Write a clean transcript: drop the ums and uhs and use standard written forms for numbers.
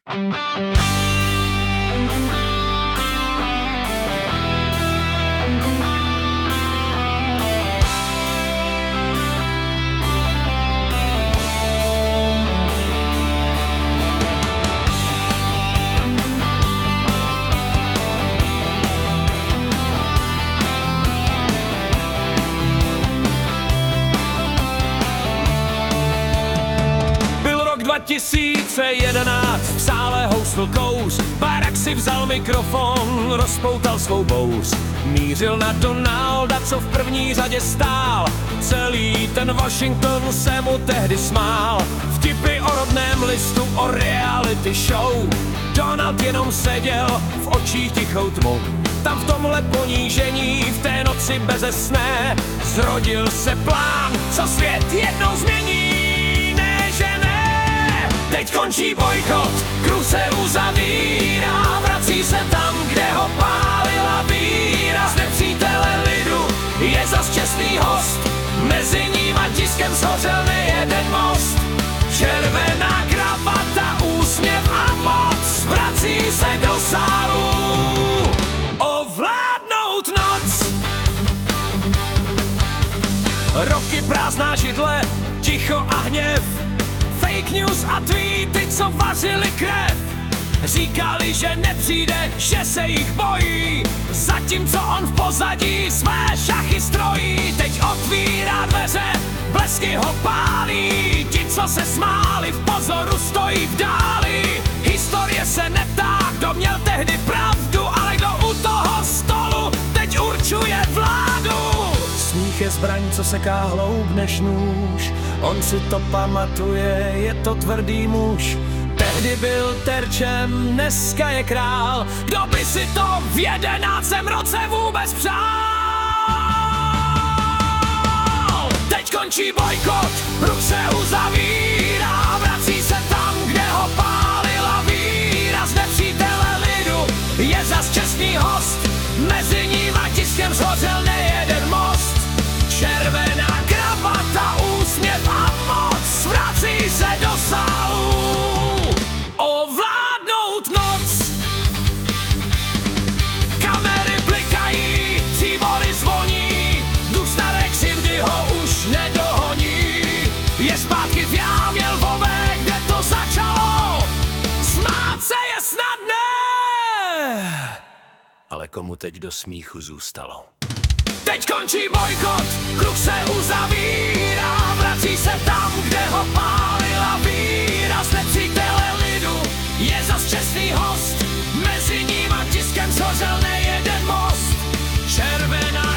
Byl rok 2011, v sále housl kous, Barack si vzal mikrofon, rozpoutal svou bouř. Mířil na Donalda, co v první řadě stál, celý ten Washington se mu tehdy smál. Vtipy o rodném listu, o reality show, Donald jenom seděl, v očích tichou tmu. Tam v tomhle ponížení, v té noci bezesné, zrodil se plán, co svět jednou změní. Ne, že ne, teď končí bojkot, kruh se uzavírá, vrací se tam, kde ho pálila víra. Z nepřítele lidu je zas čestný host, mezi ním a tiskem shořel nejeden most. Červená kravata, úsměv a moc, vrací se do sálu ovládnout noc. Roky prázdná židle, ticho a hněv, fake news a tweety, co vařili krev. Říkali, že nepřijde, že se jich bojí, zatímco on v pozadí své šachy strojí. Teď otvírá dveře, blesky ho pálí, ti, co se smáli, v pozoru stojí v dáli. Historie se neptá, kdo měl tehdy pravdu, ale kdo u toho stolu teď určuje vládu. Smích je zbraň, co seká hloub než nůž, on si to pamatuje, je to tvrdý muž. Tehdy byl terčem, dneska je král, kdo by si to v 11. roce vůbec přál. Teď končí bojkot, kruh se uzavírá, vrací se tam, kde ho pálila víra. Z nepřítele lidu je zas čestný host, mezi ním a tiskem shořel nejeden most. Červená kravata, úsměv a moc, vrací se do sálu ovládnout noc. Kamery blikají, příbory zvoní, duch staré křivdy ho už nedohoní. Je zpátky v jámě lvové, kde to začalo, smát se je snadné, ale komu teď do smíchu zůstalo? Teď končí bojkot, kruh se uzavírá, vrací se tam, kde ho pálila víra. Z nepřítele lidu je zas čestný host, mezi ním a tiskem shořel nejeden most. Červená